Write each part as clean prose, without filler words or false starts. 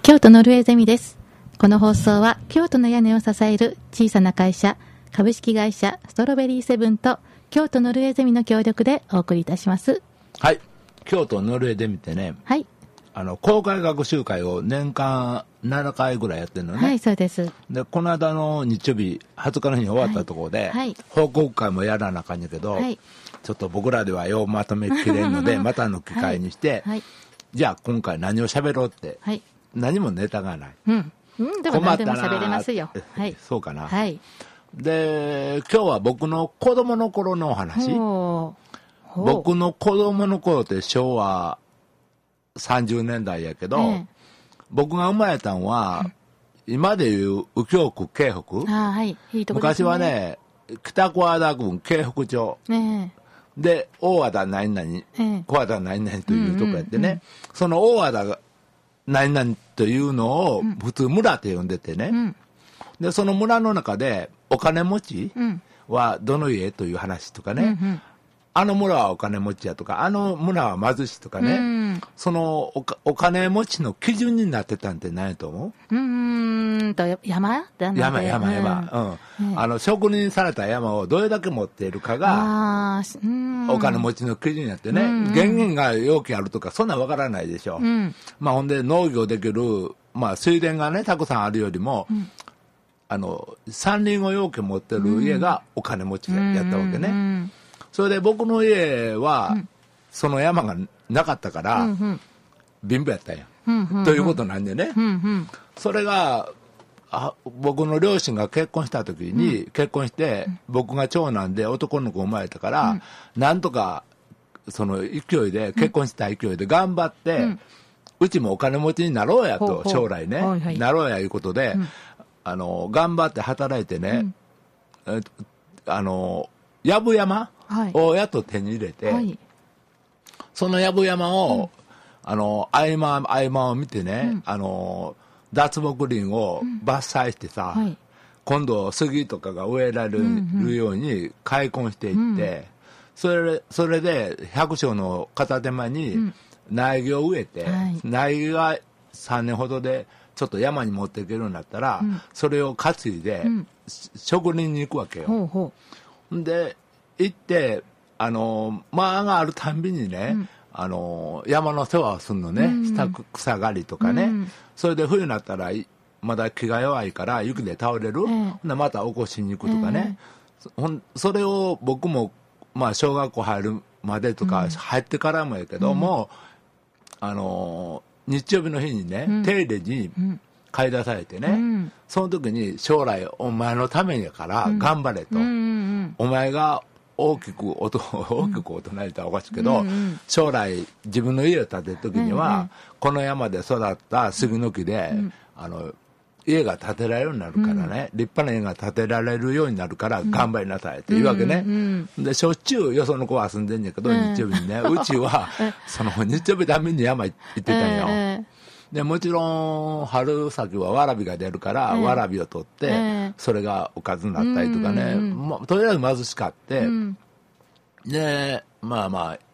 京都ノルウェーゼミです。この放送は京都の屋根を支える小さな会社株式会社ストロベリーセブンと京都ノルウェーゼミの協力でお送りいたします。 はい、京都ノルウェーゼミってね、 はい、 公開学習会を年間7回ぐらいやってるのね。 はい、そうです。 でこの間の日曜日20日の日に終わったところで、 はい、 報告会もやらなあかんやけど、 はい、 ちょっと僕らではようまとめきれんのでまたの機会にして、 はい、 じゃあ今回何を喋ろうって、 はい、 何もネタがない、 でも何でも喋れますよ。はい、 そうかな。 はい、 で今日は僕の子供の頃のお話。僕の子供の頃って昭和30年代やけど、僕が生まれたのは、今でいう右京区京北、 はい、いいとこですね。 昔はね北小和田郡京北町、で大和田何々、小和田何々というとこやってね、その大和田が何々というのを普通村って呼んでてね、でその村の中でお金持ちはどの家という話とかね、あの村はお金持ちやとか、あの村は貧しいとかね、そのお金持ちの基準になってたんって何やと思う？ 山、 職人された山をどれだけ持っているかがお金持ちの基準やってね、源源が容器あるとかそんなわからないでしょ。ほんで農業できる、水田がねたくさんあるよりも、山林を容器持ってる家がお金持ちやったわけね。それで僕の家は、その山がなかったから、貧乏やったんや、ということなんでね、それが僕の両親が結婚した時に、結婚して僕が長男で男の子生まれたから、なんとかその勢いで結婚した勢いで頑張って、うちもお金持ちになろうやと、将来ね、なろうやいうことで、頑張って働いてね、やぶ山をやっと手に入れて、そのやぶ山を、合間を見てね、脱木林を伐採してさ、今度杉とかが植えられるように開墾していって、それで百姓の片手間に苗木を植えて、苗木が3年ほどでちょっと山に持っていけるようになったら、それを担いで、職人に行くわけよ。で行って間があるたんびにね、山の世話をするのね、草刈りとかね、それで冬になったらまだ気が弱いから雪で倒れる、また起こしに行くとかね、それを僕も小学校入るまでとか、入ってからもやけども、日曜日の日にね、手入れに買い出されてね、その時に将来お前のためやから頑張れと、お前が大きく大人にたらおかしいけど、将来自分の家を建てる時には、この山で育った杉の木で、家が建てられるようになるからね、立派な家が建てられるようになるから頑張りなさいっていうわけね。でしょっちゅうよその子は住んでんねんけど、日曜日にね、うちはその日曜日ために山行ってたんよ。でもちろん春先はわらびが出るから、わらびを取って、それがおかずになったりとかね、とりあえず貧しかって、でも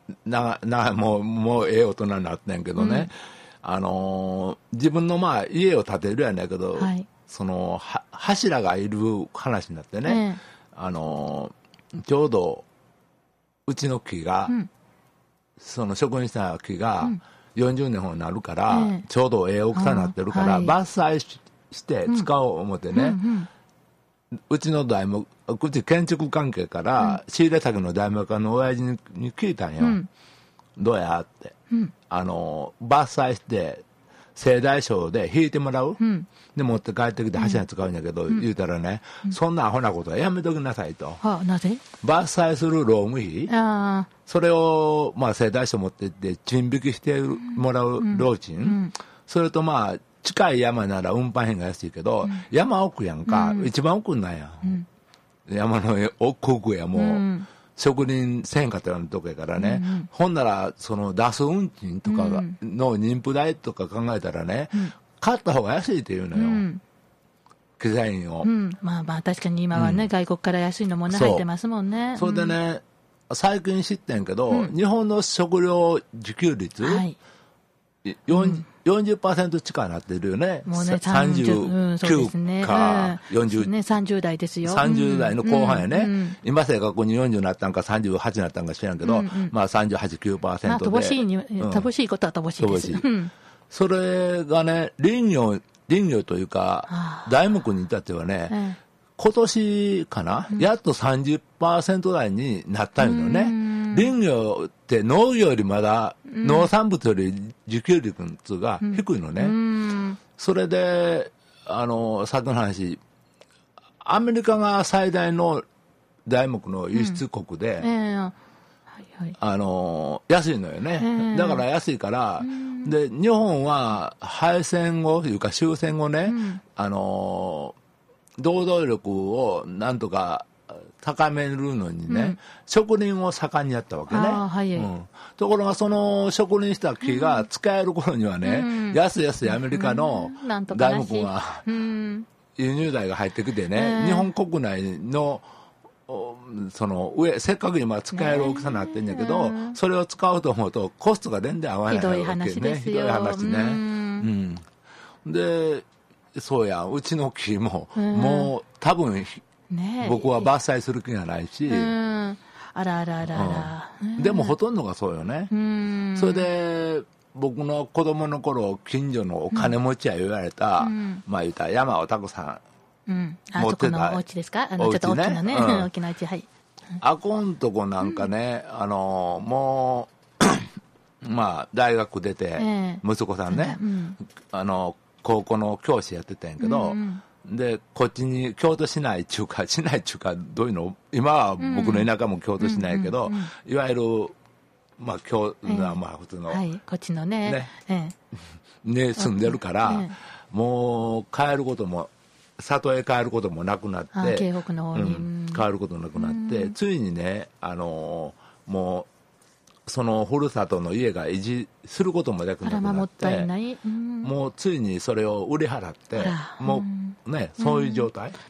うええ大人になってんけどね、自分の家を建てるやないけど、その柱がいる話になってね、ちょうどうちの木が、その職人した木が、40年ほどになるから、ちょうど大きさになってるから、伐採して使おう思ってね、うちのうち建築関係から、仕入れ先の材木屋の親父に聞いたんよ、どうやって、伐採して製材所で引いてもらう、で持って帰ってきて柱に使うんやけど、言うたらね、そんなアホなことはやめときなさいと。 なぜ？ 伐採する労務費、それを製材所持ってって賃引きしてもらう労賃、それと近い山なら運搬費が安いけど、山奥やんか、一番奥なんや、山の奥やもう、職人せんかったようなとこやからね、ほんならその出す運賃とかの妊婦代とか考えたらね、買った方が安いって言うのよ、機材員を。 確かに今はね、外国から安いのもね入ってますもんね。 それでね、最近知ってんけど、日本の食料自給率、 40% 近くなってるよね。 もうね、 39か40、 ね、30代ですよ。 30代の後半やね。今正確に40になったんか38になったんか知らんけど、まあ38、9%で。まあ、 乏しいことは乏しいです。 それがね、林業というか、材木に至ってはね、今年かな、やっと 30% 台になったんよね。林業って農業よりまだ、農産物より自給率が低いのね。それで、さっきの話、アメリカが最大の材木の輸出国で、安いのよね。だから安いから、で、日本は敗戦後というか終戦後ね、労働力をなんとか高めるのにね、植林を盛んにやったわけね。ところがその植林した木が使える頃にはね、安いアメリカの材木が、輸入材が入ってきてね、日本国内のそのせっかく今使える大きさになってんやけど、それを使おうと思うとコストが全然合わないわけね。 ひどい話ですよ。 ひどい話ね。で、そうや、うちの木も、もう多分、僕は伐採する気がないし、 あらあらあらあら、でもほとんどがそうよね。それで、僕の子供の頃、近所のお金持ちや言われた、まあ言ったら山をたくさん持ってた。 そこのお家ですか？ちょっと大きなね、大きな家、はい。 あこんとこなんかね、もう、まあ大学出て、息子さんね、高校の教師やってたんやけど、で、こっちに京都市内中華どういうの、今は僕の田舎も京都市内やけど、いわゆる、まあまあ普通の、 こっちのね、 ね、住んでるから、もう帰ることも、里へ帰ることもなくなって、 京北の方に、 帰ることなくなって、ついにね、もう、そのふるさとの家が維持することもできなくなって、もうついにそれを売り払って、もうね、そういう状態。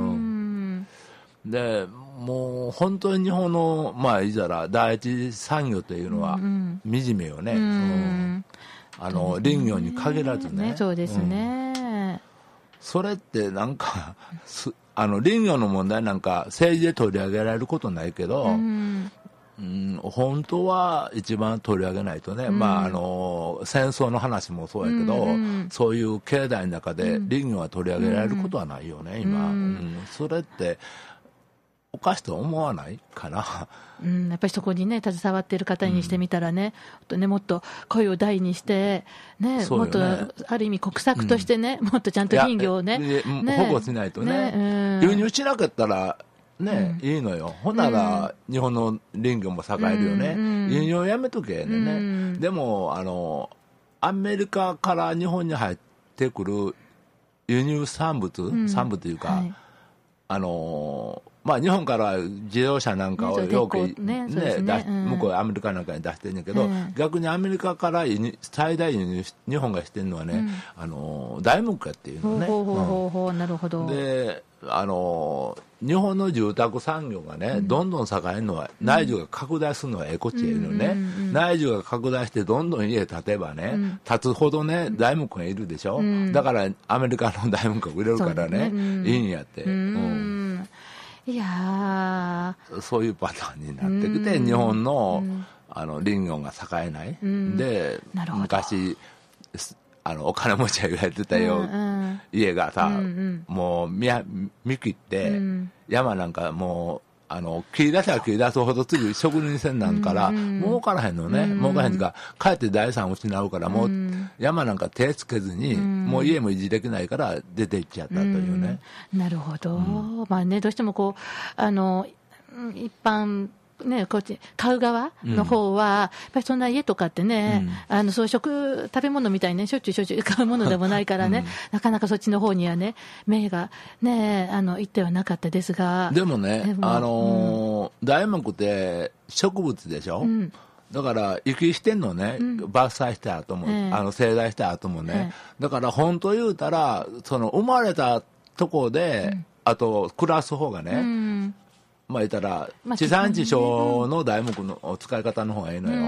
で、もう本当に日本の、まあ、いざら第一産業というのは惨めよね。林業に限らずね。 そうですね。 それってなんか、林業の問題なんか政治で取り上げられることないけど、本当は一番取り上げないとね、まあ戦争の話もそうやけど、そういう経済の中で林業は取り上げられることはないよね、今。それっておかしいと思わないかな。 やっぱりそこにね、携わっている方にしてみたらね、もっと声を大にして、ね、もっとある意味国策としてね、もっとちゃんと林業をね、 保護しないとね、輸入しなかったらね、いいのよ。ほんなら日本の林業も栄えるよね。輸入をやめとけね。でもアメリカから日本に入ってくる輸入産物というか、まあ、日本から自動車なんかをよく、向こうアメリカなんかに出してるんだけど、逆にアメリカから最大輸入日本がしてるのはね、材木やっていうのね。 なるほど。 で、日本の住宅産業がね、どんどん栄えるのは、内需が拡大するのはこっちへいるのね。内需が拡大してどんどん家建てばね、建つほどね、材木がいるでしょ。だからアメリカの材木が売れるからね、いいんやって。 いやそういうパターンになってきて、日本の林業が栄えない。で、昔、お金持ちが言われてたよ、家がさ、もう見切って、山なんかもう、切り出したら切り出すほど次植林線なんから、儲からへんのね。儲からへんというか、かえって財産を失うから、もう山なんか手つけずに、もう家も維持できないから出ていっちゃったというね。 なるほど。まあね、どうしてもこう、一般、ね、こっち買う側の方は、やっぱりそんな家とかってね、そういう食べ物みたいにね、しょっちゅう買うものでもないからね、なかなかそっちの方にはね、目がね、行ってはなかったですが。 でもね、材木って植物でしょ、だから息してんのね、伐採した後も、製材した後もね、だから本当言うたら、その生まれたとこで、あと暮らす方がね、まあ言ったら、地産地消の材木の使い方の方がいいのよ。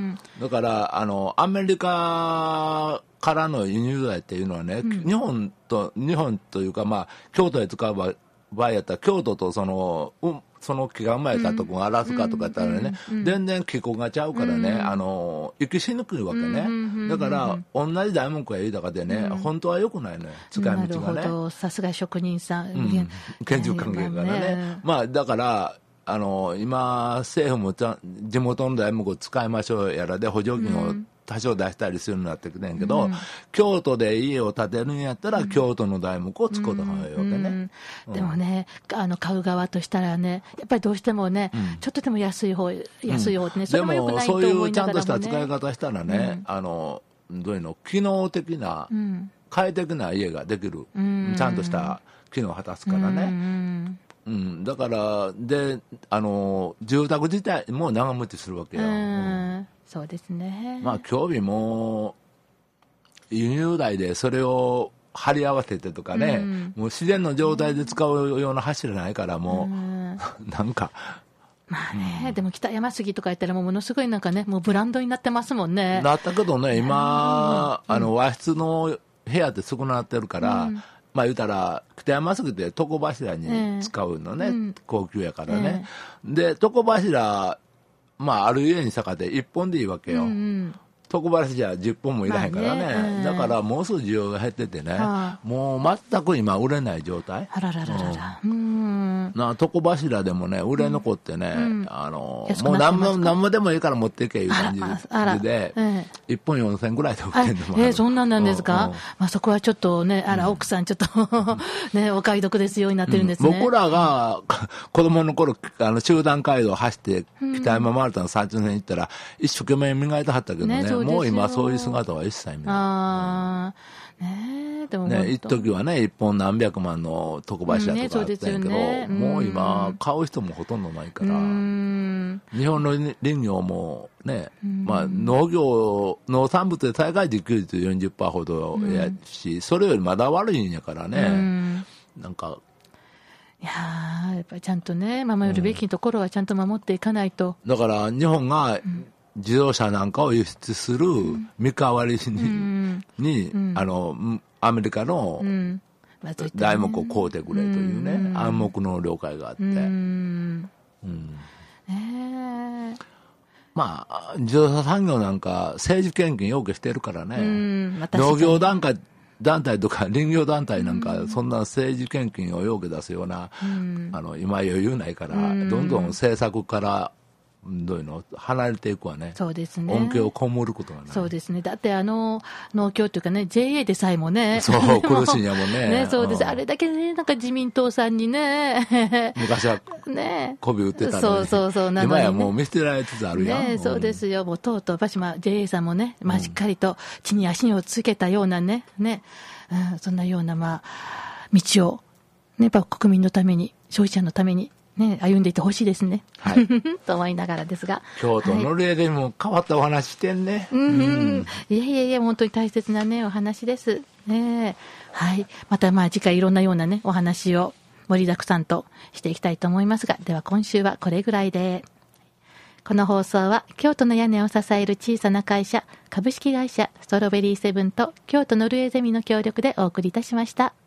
だからアメリカからの輸入材っていうのはね、日本というか、まあ、京都で使う場合やったら、京都とその木が生まれたとこがアラスカとかやったらね、全然気候がちゃうからね、生きしにくいわけね。だから、同じ材木や豊かでね、本当は良くないのよ、使い道がね。なるほど、 さすが職人さん。 建築関係からね。まあ、だから、今、政府も地元の材木を使いましょうやらで補助金を多少出したりするようになってきてんけど、京都で家を建てるんやったら、京都の材木を使うた方がいいわけね。 でもね、買う側としたらね、やっぱりどうしてもね、ちょっとでも安い方ね、それも良くないと思いながらもね。でも、そういうちゃんとした使い方したらね、どういうの、機能的な、快適な家ができる。ちゃんとした機能を果たすからね。だから、で、住宅自体も長持ちするわけよ。 そうですね。 まあ、興味も、輸入材でそれを貼り合わせてとかね、もう自然の状態で使うような柱ないから、もう、なんか。 まあね、でも北山杉とか言ったらものすごいなんかね、もうブランドになってますもんね。 なったけどね、今、和室の部屋って少なってるから、まあ言うたら、北山杉って床柱に使うのね、高級やからね。で、床柱、まあある家に坂で1本でいいわけよ。床柱じゃ10本もいらへんからね。だからもうすぐ需要が減っててね、もう全く今売れない状態。 あららららら。 床柱でもね、売れ残ってね、もう何もでもいいから持っていけいう感じで、1本4000ぐらいで売ってんのもある。 そんなんですか。まあそこはちょっとね、奥さんちょっとね、お買い得ですようになってるんですね。 僕らが子供の頃、集団街道を走って北山マルタの30年行ったら、一生懸命磨いてはったけどね、もう今そういう姿は一切見ない。 でもね、一時はね、一本何百万の床柱とかあったんやけど、もう今、買う人もほとんどないから、日本の林業もね、まあ農産物で大概自給率 40% ほどやし、それよりまだ悪いんやからね、なんか。 いやー、やっぱりちゃんとね、守るべきところはちゃんと守っていかないと。 だから日本が、自動車なんかを輸出する見返りに、アメリカの材木を買うてくれというね、暗黙の了解があって。まあ、自動車産業なんか政治献金要求してるからね、農業団体とか林業団体なんか、そんな政治献金を要求出すような、今余裕ないから、どんどん政策からどういうの離れていくわね。 そうですね。 恩恵を被ることがない。 そうですね。だって農協というかね、JA でさえもね。 そう、苦しいんやもんね。 ね、そうです。あれだけね、なんか自民党さんにね。 昔は、ね。媚び売ってたのに。 そう。 今やもう見捨てられつつあるやん。 ね、そうですよ。もうとうとう、JA さんもね、しっかりと地に足をつけたようなね、そんなような、道を、ね、やっぱ国民のために、消費者のために、ね、歩んでいってほしいですね。 はい。 と思いながらですが。 京都の例でも変わったお話してんね。 いや、本当に大切なね、お話です。ね。はい。また次回いろんなようなね、お話を盛りだくさんとしていきたいと思いますが、では今週はこれぐらいで。この放送は京都の屋根を支える小さな会社、株式会社ストロベリーセブンと京都ノルウェーゼミの協力でお送りいたしました。